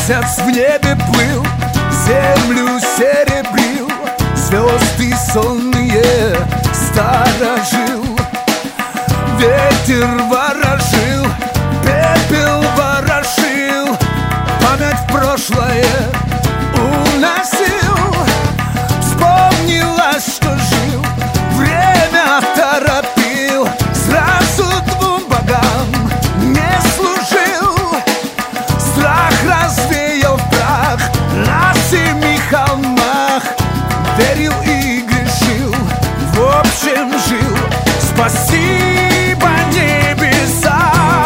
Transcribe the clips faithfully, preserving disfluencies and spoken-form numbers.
Месяц в небе плыл, землю серебрил, звезды сонные сторожил. Ветер ворожил, пепел ворошил, память в прошлое уносил. Вспомнилось, что жил, время торопил, сразу двум богам не служил. Страх развеял прах на семи холмах, верил и грешил, в общем жил. Спасибо, небеса,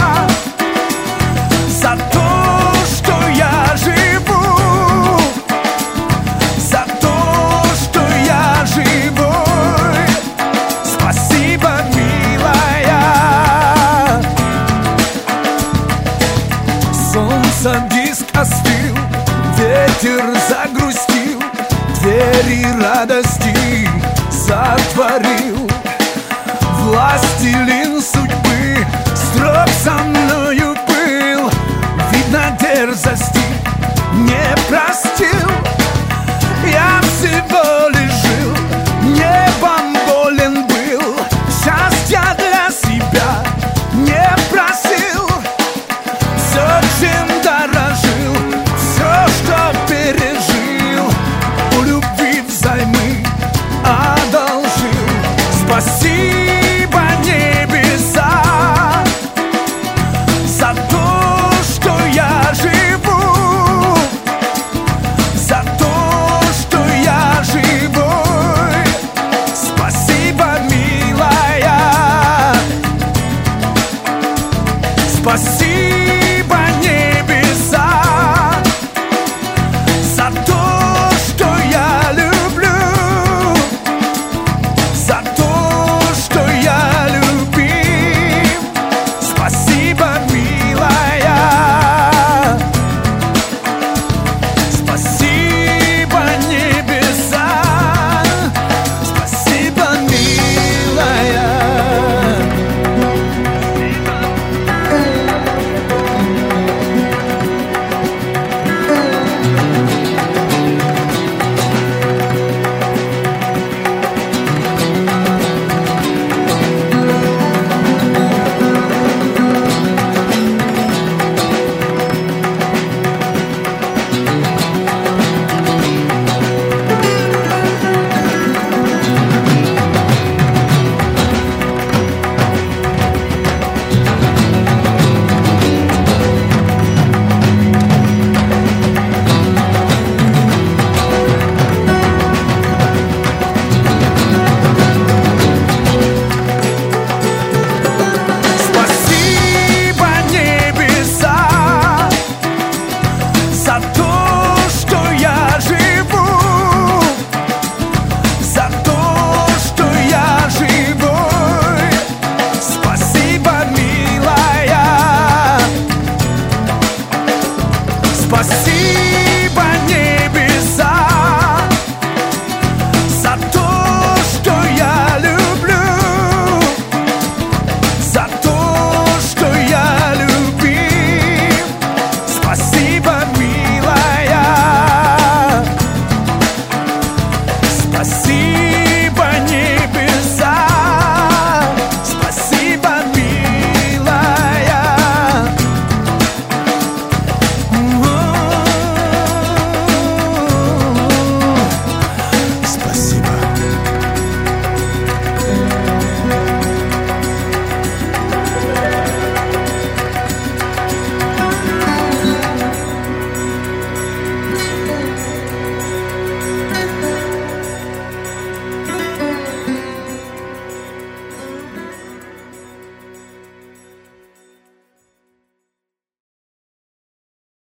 за то, что я живу, за то, что я живой. Спасибо, милая. Солнце диск остыл, ветер загрустил, двери радости затворил.